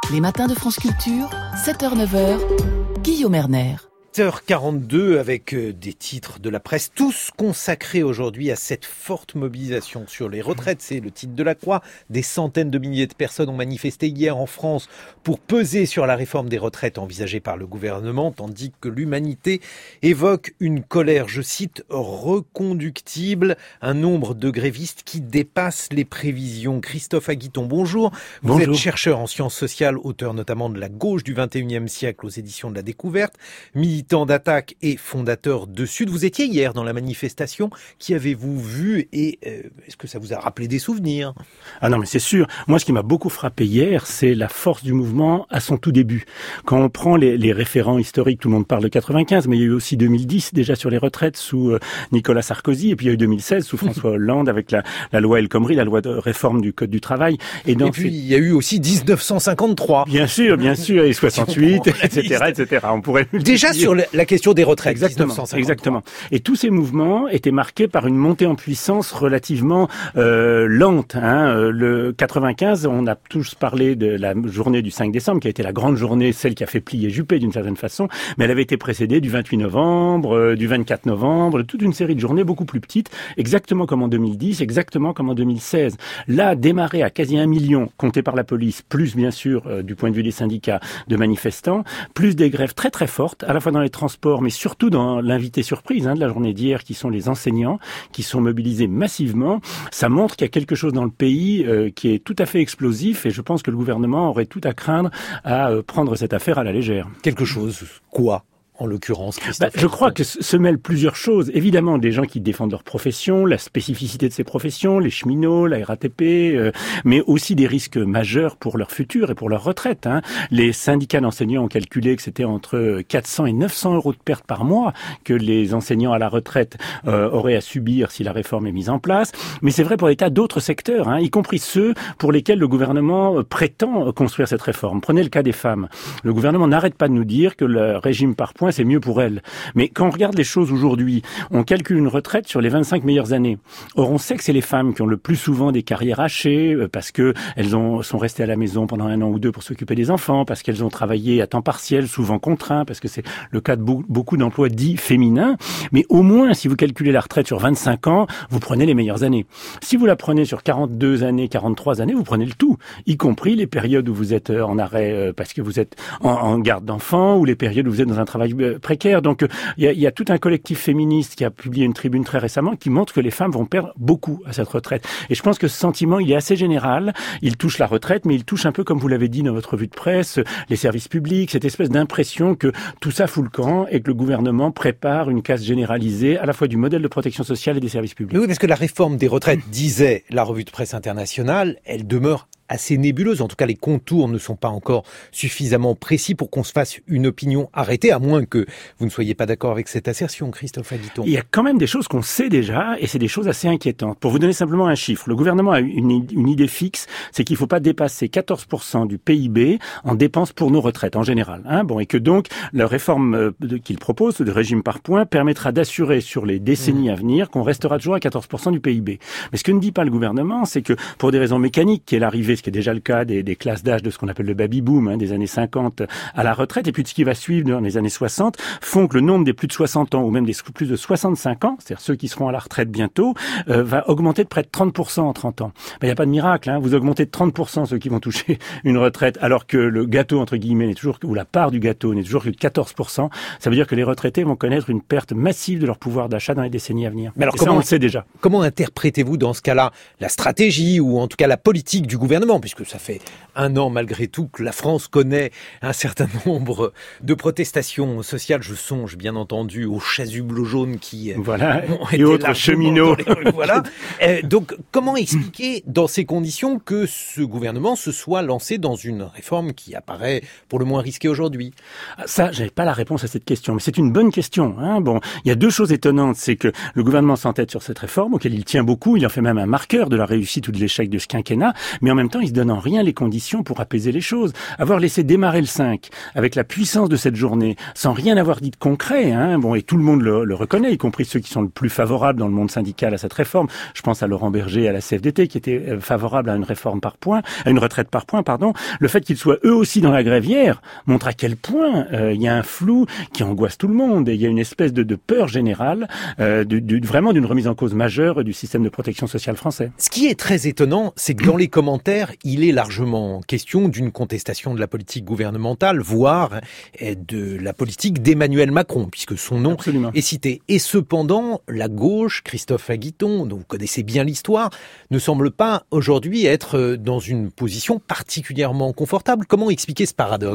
Les matins de France Culture, 7h-9h, Guillaume Erner. 7h42 avec des titres de la presse, tous consacrés aujourd'hui à cette forte mobilisation sur les retraites. C'est le titre de la Croix. Des centaines de milliers de personnes ont manifesté hier en France pour peser sur la réforme des retraites envisagée par le gouvernement, tandis que l'humanité évoque une colère, je cite, reconductible, un nombre de grévistes qui dépasse les prévisions. Christophe Aguiton, bonjour. Vous êtes chercheur en sciences sociales, auteur notamment de La gauche du XXIe siècle aux éditions de La Découverte, militant d'Attaque et fondateur de Sud. Vous étiez hier dans la manifestation. Qui avez-vous vu et est-ce que ça vous a rappelé des souvenirs? Ah non, mais c'est sûr. Moi, ce qui m'a beaucoup frappé hier, c'est la force du mouvement à son tout début. Quand on prend les référents historiques, tout le monde parle de 95, mais il y a eu aussi 2010 déjà sur les retraites sous Nicolas Sarkozy, et puis il y a eu 2016 sous François Hollande avec la loi El Khomri, la loi de réforme du Code du travail. Et puis il y a eu aussi 1953. Bien sûr, et 68, etc. On pourrait déjà sur la question des retraites. Exactement. Et tous ces mouvements étaient marqués par une montée en puissance relativement lente. Le 95, on a tous parlé de la journée du 5 décembre, qui a été la grande journée, celle qui a fait plier Juppé d'une certaine façon, mais elle avait été précédée du 28 novembre, du 24 novembre, toute une série de journées beaucoup plus petites, exactement comme en 2010, exactement comme en 2016. Là, démarrer à quasi 1 million, compté par la police, plus bien sûr, du point de vue des syndicats, de manifestants, plus des grèves très très fortes, à la fois dans les transports, mais surtout dans l'invité surprise de la journée d'hier, qui sont les enseignants, qui sont mobilisés massivement. Ça montre qu'il y a quelque chose dans le pays qui est tout à fait explosif, et je pense que le gouvernement aurait tout à craindre à prendre cette affaire à la légère. Quelque chose, quoi ? En l'occurrence, Christophe. Je crois que se mêlent plusieurs choses. Évidemment, des gens qui défendent leur profession, la spécificité de ces professions, les cheminots, la RATP, mais aussi des risques majeurs pour leur futur et pour leur retraite. Les syndicats d'enseignants ont calculé que c'était entre 400 et 900 euros de perte par mois que les enseignants à la retraite auraient à subir si la réforme est mise en place. Mais c'est vrai pour des tas d'autres secteurs, y compris ceux pour lesquels le gouvernement prétend construire cette réforme. Prenez le cas des femmes. Le gouvernement n'arrête pas de nous dire que le régime par points, c'est mieux pour elles. Mais quand on regarde les choses aujourd'hui, on calcule une retraite sur les 25 meilleures années. Or, on sait que c'est les femmes qui ont le plus souvent des carrières hachées, parce que elles sont restées à la maison pendant 1 an ou 2 pour s'occuper des enfants, parce qu'elles ont travaillé à temps partiel, souvent contraint, parce que c'est le cas de beaucoup d'emplois dits féminins. Mais au moins, si vous calculez la retraite sur 25 ans, vous prenez les meilleures années. Si vous la prenez sur 42 années, 43 années, vous prenez le tout, y compris les périodes où vous êtes en arrêt parce que vous êtes en garde d'enfants, ou les périodes où vous êtes dans un travail précaire. Donc il y a tout un collectif féministe qui a publié une tribune très récemment qui montre que les femmes vont perdre beaucoup à cette retraite. Et je pense que ce sentiment, il est assez général. Il touche la retraite, mais il touche un peu, comme vous l'avez dit dans votre revue de presse, les services publics, cette espèce d'impression que tout ça fout le camp et que le gouvernement prépare une casse généralisée à la fois du modèle de protection sociale et des services publics. Oui, parce que la réforme des retraites, disait la revue de presse internationale, elle demeure assez nébuleuse. En tout cas, les contours ne sont pas encore suffisamment précis pour qu'on se fasse une opinion arrêtée, à moins que vous ne soyez pas d'accord avec cette assertion, Christophe Aguiton. Il y a quand même des choses qu'on sait déjà, et c'est des choses assez inquiétantes. Pour vous donner simplement un chiffre, le gouvernement a une idée fixe, c'est qu'il ne faut pas dépasser 14% du PIB en dépenses pour nos retraites, en général. Et que donc, la réforme qu'il propose, de régime par points, permettra d'assurer sur les décennies à venir qu'on restera toujours à 14% du PIB. Mais ce que ne dit pas le gouvernement, c'est que pour des raisons mécaniques, qui est l'arrivée, ce qui est déjà le cas des classes d'âge de ce qu'on appelle le baby-boom, des années 50 à la retraite, et puis de ce qui va suivre dans les années 60, font que le nombre des plus de 60 ans, ou même des plus de 65 ans, c'est-à-dire ceux qui seront à la retraite bientôt, va augmenter de près de 30% en 30 ans. Il n'y a pas de miracle, vous augmentez de 30% ceux qui vont toucher une retraite, alors que le gâteau, entre guillemets, n'est toujours, ou la part du gâteau n'est toujours que de 14%. Ça veut dire que les retraités vont connaître une perte massive de leur pouvoir d'achat dans les décennies à venir. Mais alors, on le sait déjà. Comment interprétez-vous dans ce cas-là la stratégie, ou en tout cas la politique du gouvernement, puisque ça fait 1 an malgré tout que la France connaît un certain nombre de protestations sociales. Je songe bien entendu aux chasubles jaunes qui et autres cheminots. Donc comment expliquer dans ces conditions que ce gouvernement se soit lancé dans une réforme qui apparaît pour le moins risquée aujourd'hui? Ça, j'avais pas la réponse à cette question, mais c'est une bonne question. Il y a 2 choses étonnantes, c'est que le gouvernement s'entête sur cette réforme auquel il tient beaucoup, il en fait même un marqueur de la réussite ou de l'échec de ce quinquennat, mais en même temps temps, ils se donnent en rien les conditions pour apaiser les choses. Avoir laissé démarrer le 5, avec la puissance de cette journée, sans rien avoir dit de concret, et tout le monde le reconnaît, y compris ceux qui sont le plus favorables dans le monde syndical à cette réforme. Je pense à Laurent Berger, à la CFDT, qui était favorable à une retraite par points, pardon. Le fait qu'ils soient eux aussi dans la grève hier montre à quel point il y a un flou qui angoisse tout le monde. Et il y a une espèce de peur générale, vraiment d'une remise en cause majeure du système de protection sociale français. Ce qui est très étonnant, c'est que dans les commentaires, il est largement question d'une contestation de la politique gouvernementale, voire de la politique d'Emmanuel Macron, puisque son nom est cité. Et cependant, la gauche, Christophe Aguiton, dont vous connaissez bien l'histoire, ne semble pas aujourd'hui être dans une position particulièrement confortable. Comment expliquer ce paradoxe ?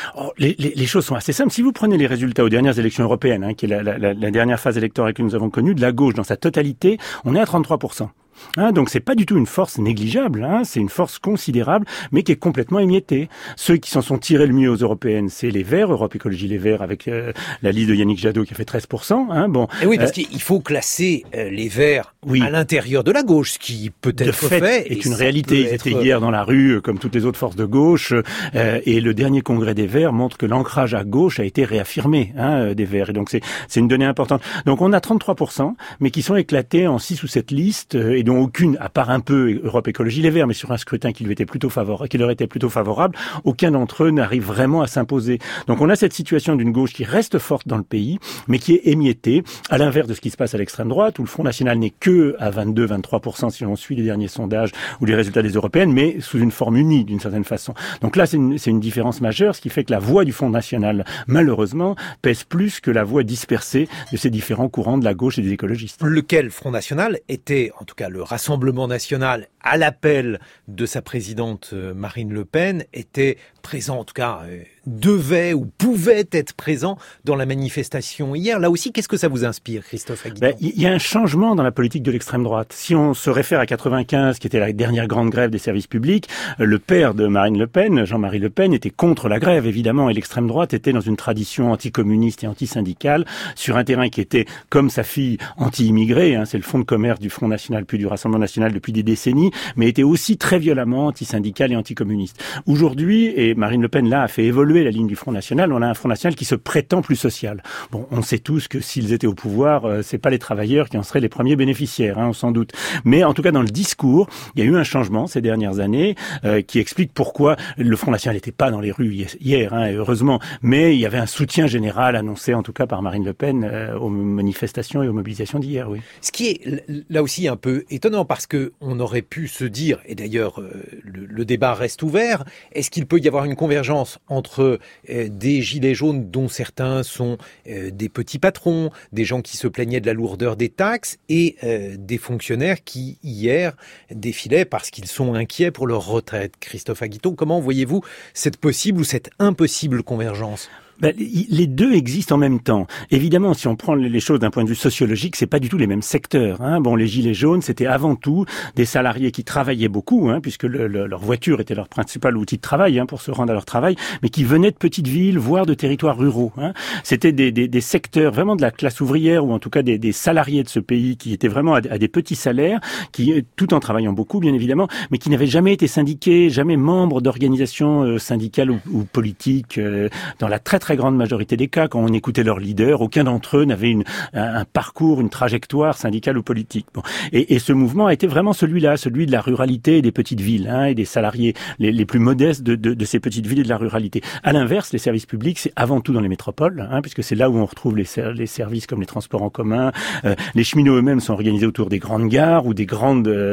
Les choses sont assez simples. Si vous prenez les résultats aux dernières élections européennes, qui est la dernière phase électorale que nous avons connue, de la gauche dans sa totalité, on est à 33%. Donc c'est pas du tout une force négligeable, c'est une force considérable, mais qui est complètement émiettée. Ceux qui s'en sont tirés le mieux aux européennes, c'est les Verts, Europe Écologie Les Verts, avec la liste de Yannick Jadot qui a fait 13%. Et oui, parce qu'il faut classer les Verts à l'intérieur de la gauche, ce qui peut-être de fait est une réalité. Ils étaient hier dans la rue, comme toutes les autres forces de gauche, et le dernier congrès des Verts montre que l'ancrage à gauche a été réaffirmé des Verts. Et donc c'est une donnée importante. Donc on a 33%, mais qui sont éclatés en 6 ou 7 listes, et dont aucune, à part un peu Europe Écologie Les Verts, mais sur un scrutin qui leur était plutôt favorable, aucun d'entre eux n'arrive vraiment à s'imposer. Donc on a cette situation d'une gauche qui reste forte dans le pays, mais qui est émiettée, à l'inverse de ce qui se passe à l'extrême droite, où le Front National n'est que à 22-23% si l'on suit les derniers sondages ou les résultats des européennes, mais sous une forme unie d'une certaine façon. Donc là, c'est une différence majeure, ce qui fait que la voix du Front National, malheureusement, pèse plus que la voix dispersée de ces différents courants de la gauche et des écologistes. Lequel Front National était, en tout cas le Rassemblement national, à l'appel de sa présidente Marine Le Pen, était présent, en tout cas devait ou pouvait être présent dans la manifestation hier. Là aussi, qu'est-ce que ça vous inspire, Christophe Aguiton ? Il y a un changement dans la politique de l'extrême droite. Si on se réfère à 95, qui était la dernière grande grève des services publics, le père de Marine Le Pen, Jean-Marie Le Pen, était contre la grève, évidemment, et l'extrême droite était dans une tradition anticommuniste et antisyndicale, sur un terrain qui était, comme sa fille, anti-immigré, c'est le fonds de commerce du Front National, puis du Rassemblement National depuis des décennies, mais était aussi très violemment antisyndical et anticommuniste. Aujourd'hui, et Marine Le Pen, là, a fait évoluer la ligne du Front National, on a un Front National qui se prétend plus social. Bon, on sait tous que s'ils étaient au pouvoir, c'est pas les travailleurs qui en seraient les premiers bénéficiaires, on s'en doute. Mais en tout cas, dans le discours, il y a eu un changement ces dernières années qui explique pourquoi le Front National n'était pas dans les rues hier, heureusement, mais il y avait un soutien général annoncé, en tout cas par Marine Le Pen, aux manifestations et aux mobilisations d'hier, oui. Ce qui est là aussi un peu étonnant, parce que on aurait pu se dire, et d'ailleurs le débat reste ouvert, est-ce qu'il peut y avoir une convergence entre des gilets jaunes dont certains sont des petits patrons, des gens qui se plaignaient de la lourdeur des taxes, et des fonctionnaires qui hier défilaient parce qu'ils sont inquiets pour leur retraite. Christophe Aguiton, comment voyez-vous cette possible ou cette impossible convergence ? Les deux existent en même temps. Évidemment, si on prend les choses d'un point de vue sociologique, c'est pas du tout les mêmes secteurs. Les gilets jaunes, c'était avant tout des salariés qui travaillaient beaucoup, puisque leur voiture était leur principal outil de travail pour se rendre à leur travail, mais qui venaient de petites villes, voire de territoires ruraux. C'était des secteurs vraiment de la classe ouvrière, ou en tout cas des salariés de ce pays qui étaient vraiment à des petits salaires, qui, tout en travaillant beaucoup, bien évidemment, mais qui n'avaient jamais été syndiqués, jamais membres d'organisations syndicales ou politiques, dans la très grande majorité des cas, quand on écoutait leurs leaders, aucun d'entre eux n'avait un parcours, une trajectoire syndicale ou politique. Bon. Et ce mouvement a été vraiment celui-là, celui de la ruralité et des petites villes, et des salariés les plus modestes de ces petites villes et de la ruralité. À l'inverse, les services publics, c'est avant tout dans les métropoles, puisque c'est là où on retrouve les services comme les transports en commun. Les cheminots eux-mêmes sont organisés autour des grandes gares ou des grands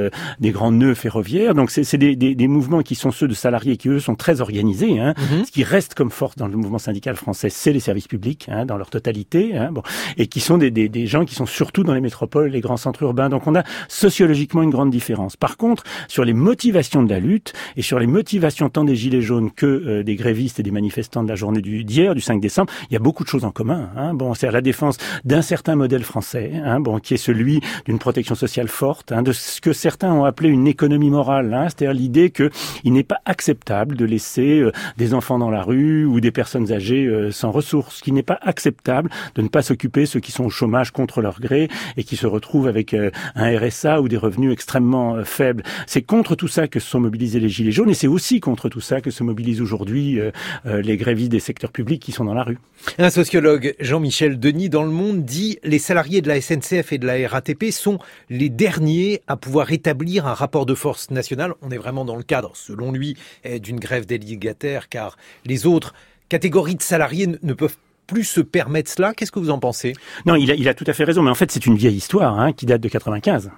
nœuds ferroviaires. Donc c'est des mouvements qui sont ceux de salariés qui, eux, sont très organisés. Ce qui reste comme force dans le mouvement syndical français, c'est les services publics, dans leur totalité, et qui sont des gens qui sont surtout dans les métropoles, les grands centres urbains. Donc on a sociologiquement une grande différence. Par contre, sur les motivations de la lutte et sur les motivations tant des gilets jaunes que des grévistes et des manifestants de la journée d'hier, du 5 décembre, il y a beaucoup de choses en commun. C'est la défense d'un certain modèle français, qui est celui d'une protection sociale forte, de ce que certains ont appelé une économie morale, c'est-à-dire l'idée qu'il n'est pas acceptable de laisser des enfants dans la rue ou des personnes âgées sans ressources, ce qui n'est pas acceptable de ne pas s'occuper ceux qui sont au chômage contre leur gré et qui se retrouvent avec un RSA ou des revenus extrêmement faibles. C'est contre tout ça que se sont mobilisés les Gilets jaunes et c'est aussi contre tout ça que se mobilisent aujourd'hui les grévistes des secteurs publics qui sont dans la rue. Un sociologue, Jean-Michel Denis, dans Le Monde, dit « Les salariés de la SNCF et de la RATP sont les derniers à pouvoir établir un rapport de force national. » On est vraiment dans le cadre, selon lui, d'une grève délégataire, car les autres catégories de salariés ne peuvent plus se permettre cela. Qu'est-ce que vous en pensez? Non, il a tout à fait raison, mais en fait c'est une vieille histoire qui date de 95.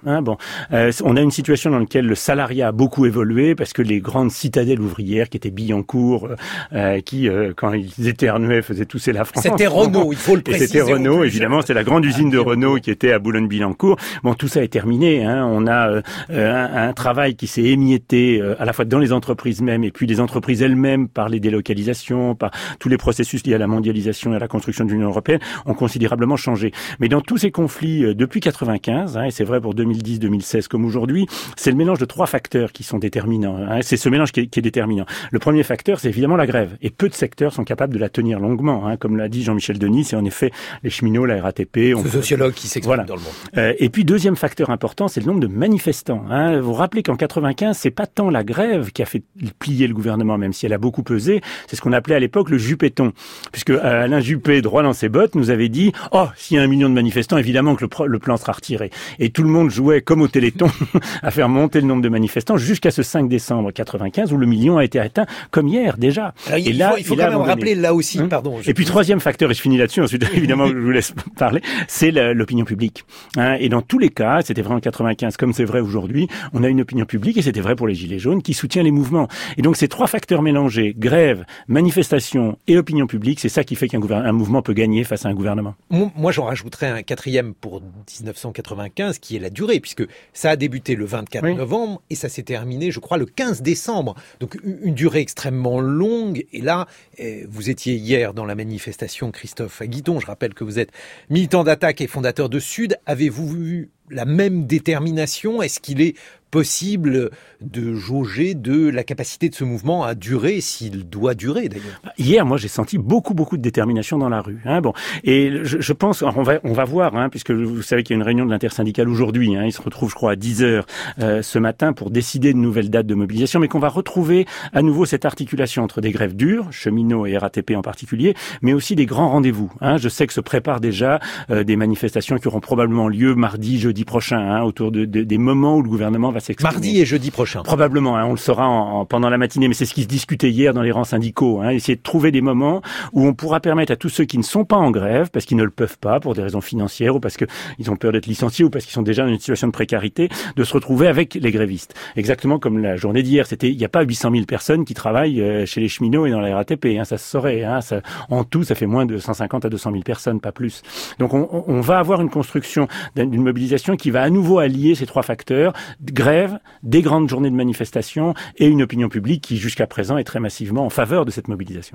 On a une situation dans laquelle le salariat a beaucoup évolué parce que les grandes citadelles ouvrières qui étaient Billancourt, qui quand ils éternuaient faisaient tousser la France. C'était Renault, il faut le préciser. C'était Renault, évidemment, c'était la grande usine de Renault qui était à Boulogne-Billancourt. Bon, tout ça est terminé. On a un travail qui s'est émietté à la fois dans les entreprises mêmes et puis les entreprises elles-mêmes par les délocalisations, par tous les processus liés à la mondialisation et la construction de l'Union européenne ont considérablement changé. Mais dans tous ces conflits depuis 95, et c'est vrai pour 2010-2016 comme aujourd'hui, c'est le mélange de trois facteurs qui sont déterminants. C'est ce mélange qui est déterminant. Le premier facteur, c'est évidemment la grève. Et peu de secteurs sont capables de la tenir longuement. Comme l'a dit Jean-Michel Denis, c'est en effet les cheminots, la RATP. Ce sociologue qui s'exprime dans Le Monde. Et puis deuxième facteur important, c'est le nombre de manifestants. Vous vous rappelez qu'en 95, c'est pas tant la grève qui a fait plier le gouvernement, même si elle a beaucoup pesé. C'est ce qu'on appelait à l'époque le Juppéton, puisque Alain Juppé, droit dans ses bottes, nous avait dit « Oh, s'il y a 1 million de manifestants, évidemment que le plan sera retiré. » Et tout le monde jouait comme au Téléthon à faire monter le nombre de manifestants jusqu'à ce 5 décembre 95 où le million a été atteint comme hier déjà. Alors, il faut quand même rappeler là aussi, pardon. Et puis troisième facteur, et je finis là-dessus, ensuite évidemment je vous laisse parler, c'est l'opinion publique. Et dans tous les cas, c'était vrai en 95 comme c'est vrai aujourd'hui, on a une opinion publique, et c'était vrai pour les Gilets jaunes, qui soutient les mouvements. Et donc ces trois facteurs mélangés, grève, manifestation et opinion publique, c'est ça qui fait qu'un mouvement peut gagner face à un gouvernement. Moi, j'en rajouterais un quatrième pour 1995, qui est la durée, puisque ça a débuté le 24 novembre et ça s'est terminé, je crois, le 15 décembre. Donc, une durée extrêmement longue. Et là, vous étiez hier dans la manifestation, Christophe Aguiton. Je rappelle que vous êtes militant d'Attaque et fondateur de Sud. Avez-vous vu la même détermination? Est-ce qu'il est possible de jauger de la capacité de ce mouvement à durer, s'il doit durer d'ailleurs? Hier, moi, j'ai senti beaucoup de détermination dans la rue. Et je pense, on va voir, puisque vous savez qu'il y a une réunion de l'intersyndicale aujourd'hui. Il se retrouve, je crois, à 10h ce matin pour décider de nouvelles dates de mobilisation, mais qu'on va retrouver à nouveau cette articulation entre des grèves dures, cheminots et RATP en particulier, mais aussi des grands rendez-vous. Je sais que se préparent déjà des manifestations qui auront probablement lieu mardi, jeudi prochain, autour des moments où le gouvernement va s'exprimer. Mardi et jeudi prochain. Probablement, on le saura pendant la matinée, mais c'est ce qui se discutait hier dans les rangs syndicaux. Essayer de trouver des moments où on pourra permettre à tous ceux qui ne sont pas en grève, parce qu'ils ne le peuvent pas, pour des raisons financières, ou parce qu'ils ont peur d'être licenciés, ou parce qu'ils sont déjà dans une situation de précarité, de se retrouver avec les grévistes. Exactement comme la journée d'hier. Il n'y a pas 800 000 personnes qui travaillent chez les cheminots et dans la RATP. Ça se saurait. En tout, ça fait moins de 150 à 200 000 personnes, pas plus. Donc on va avoir une construction d'une mobilisation qui va à nouveau allier ces trois facteurs, grève, des grandes journées de manifestation et une opinion publique qui jusqu'à présent est très massivement en faveur de cette mobilisation.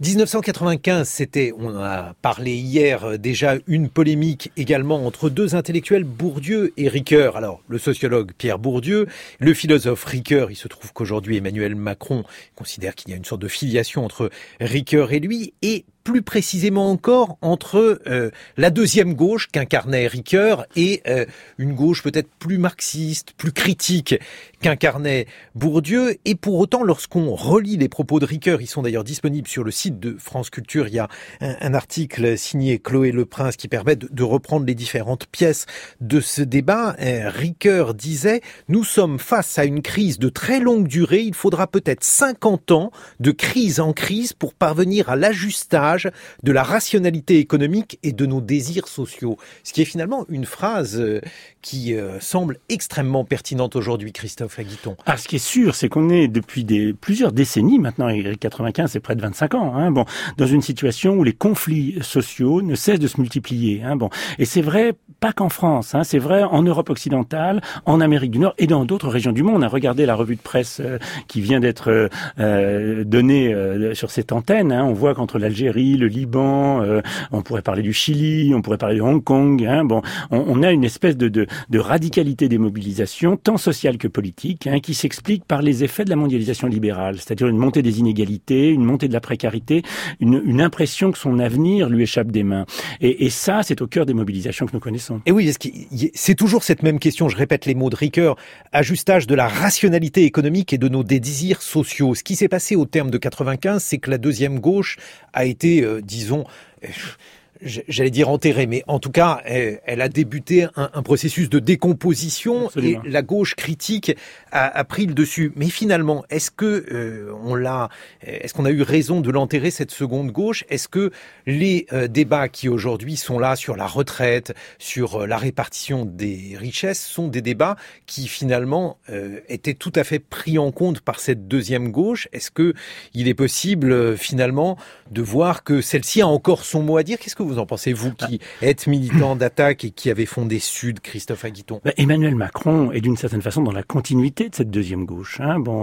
1995, on a parlé hier déjà, une polémique également entre deux intellectuels, Bourdieu et Ricoeur. Alors, le sociologue Pierre Bourdieu, le philosophe Ricoeur, il se trouve qu'aujourd'hui Emmanuel Macron considère qu'il y a une sorte de filiation entre Ricoeur et lui, et plus précisément encore entre la deuxième gauche qu'incarnait Ricoeur et une gauche peut-être plus marxiste, plus critique qu'incarnait Bourdieu. Et pour autant, lorsqu'on relit les propos de Ricoeur, ils sont d'ailleurs disponibles sur le site de France Culture, il y a un article signé Chloé Leprince qui permet de reprendre les différentes pièces de ce débat. Ricoeur disait « Nous sommes face à une crise de très longue durée, il faudra peut-être 50 ans de crise en crise pour parvenir à l'ajustage de la rationalité économique et de nos désirs sociaux ». Ce qui est finalement une phrase qui semble extrêmement pertinente aujourd'hui, Christophe Aguiton. Ce qui est sûr, c'est qu'on est depuis plusieurs décennies maintenant, et 95 c'est près de 25 ans, dans une situation où les conflits sociaux ne cessent de se multiplier. Et c'est vrai pas qu'en France, c'est vrai en Europe occidentale, en Amérique du Nord et dans d'autres régions du monde. On a regardé la revue de presse qui vient d'être donnée sur cette antenne. On voit qu'entre l'Algérie, le Liban, on pourrait parler du Chili, on pourrait parler de Hong Kong. On a une espèce de radicalité des mobilisations, tant sociales que politiques, qui s'explique par les effets de la mondialisation libérale, c'est-à-dire une montée des inégalités, une montée de la précarité, une impression que son avenir lui échappe des mains. Et ça, c'est au cœur des mobilisations que nous connaissons. Et oui, c'est toujours cette même question, je répète les mots de Ricoeur, ajustage de la rationalité économique et de nos désirs sociaux. Ce qui s'est passé au terme de 95, c'est que la deuxième gauche a été, disons... j'allais dire enterrée, mais en tout cas, elle a débuté un processus de décomposition. Absolument. Et la gauche critique a pris le dessus. Mais finalement, est-ce qu'on a eu raison de l'enterrer, cette seconde gauche? Est-ce que les débats qui aujourd'hui sont là sur la retraite, sur la répartition des richesses, sont des débats qui finalement étaient tout à fait pris en compte par cette deuxième gauche? Est-ce que il est possible finalement de voir que celle-ci a encore son mot à dire? Qu'est-ce que vous en pensez, vous qui êtes militant d'Attaque et qui avez fondé Sud, Christophe Aguiton? Emmanuel Macron est d'une certaine façon dans la continuité de cette deuxième gauche,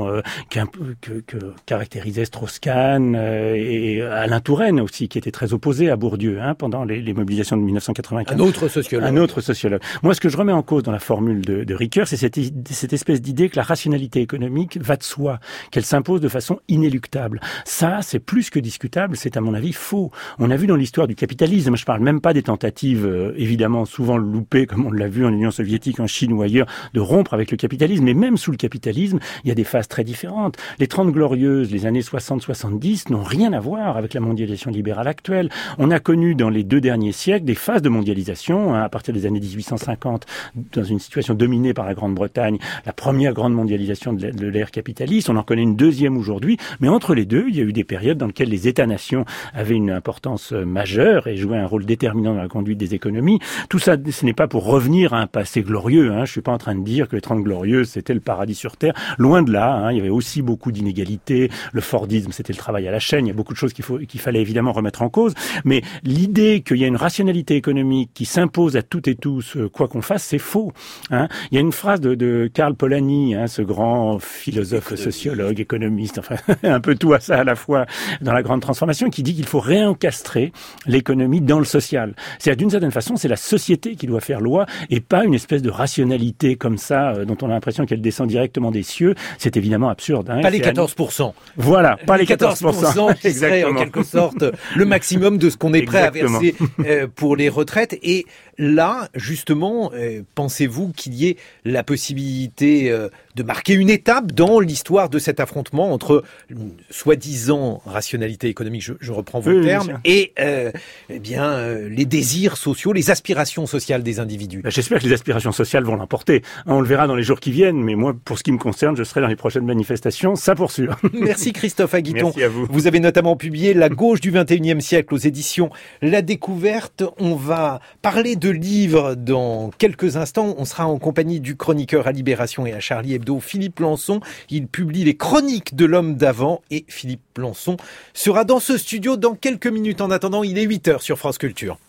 que caractérisait Strauss-Kahn et Alain Touraine aussi, qui était très opposé à Bourdieu pendant les mobilisations de 1995. Un autre sociologue. Moi, ce que je remets en cause dans la formule de Ricoeur, c'est cette espèce d'idée que la rationalité économique va de soi, qu'elle s'impose de façon inéluctable. Ça, c'est plus que discutable, c'est à mon avis faux. On a vu dans l'histoire du capitalisme, je parle même pas des tentatives évidemment souvent loupées, comme on l'a vu en Union soviétique, en Chine ou ailleurs, de rompre avec le capitalisme. Mais même sous le capitalisme, il y a des phases très différentes. Les 30 glorieuses, les années 60-70 n'ont rien à voir avec la mondialisation libérale actuelle. On a connu dans les 2 derniers siècles des phases de mondialisation, à partir des années 1850, dans une situation dominée par la Grande-Bretagne, la première grande mondialisation de l'ère capitaliste. On en connaît une deuxième aujourd'hui, mais entre les deux, il y a eu des périodes dans lesquelles les États-nations avaient une importance majeure et jouaient un rôle déterminant dans la conduite des économies. Tout ça, ce n'est pas pour revenir à un passé glorieux. Je suis pas en train de dire que les 30 glorieuses, c'était le paradis sur Terre. Loin de là. Il y avait aussi beaucoup d'inégalités. Le Fordisme, c'était le travail à la chaîne. Il y a beaucoup de choses qu'il fallait évidemment remettre en cause. Mais l'idée qu'il y a une rationalité économique qui s'impose à toutes et tous, quoi qu'on fasse, c'est faux. Il y a une phrase de Karl Polanyi, ce grand philosophe, sociologue, économiste, enfin un peu tout à ça à la fois dans la grande transformation, qui dit qu'il faut réencastrer l'économie dans le social. C'est d'une certaine façon, c'est la société qui doit faire loi et pas une espèce de rationalité comme ça, dont on a l'impression qu'elle descend directement des cieux. C'est évidemment absurde. Pas les 14%. Voilà, pas les 14%. Qui serait en quelque sorte le maximum de ce qu'on est prêt à verser pour les retraites. Et là, justement, pensez-vous qu'il y ait la possibilité de marquer une étape dans l'histoire de cet affrontement entre une soi-disant rationalité économique, je reprends vos termes, et les désirs sociaux, les aspirations sociales des individus? J'espère que les aspirations sociales vont l'emporter. On le verra dans les jours qui viennent, mais moi, pour ce qui me concerne, je serai dans les prochaines manifestations, ça pour sûr. Merci Christophe Aguiton. Merci à vous. Vous avez notamment publié La gauche du 21e siècle aux éditions La Découverte. On va parler de livres dans quelques instants. On sera en compagnie du chroniqueur à Libération et à Charlie Hebdo, Philippe Lançon. Il publie les chroniques de l'homme d'avant et Philippe Lançon sera dans ce studio dans quelques minutes. En attendant, il est 8h sur France Culture.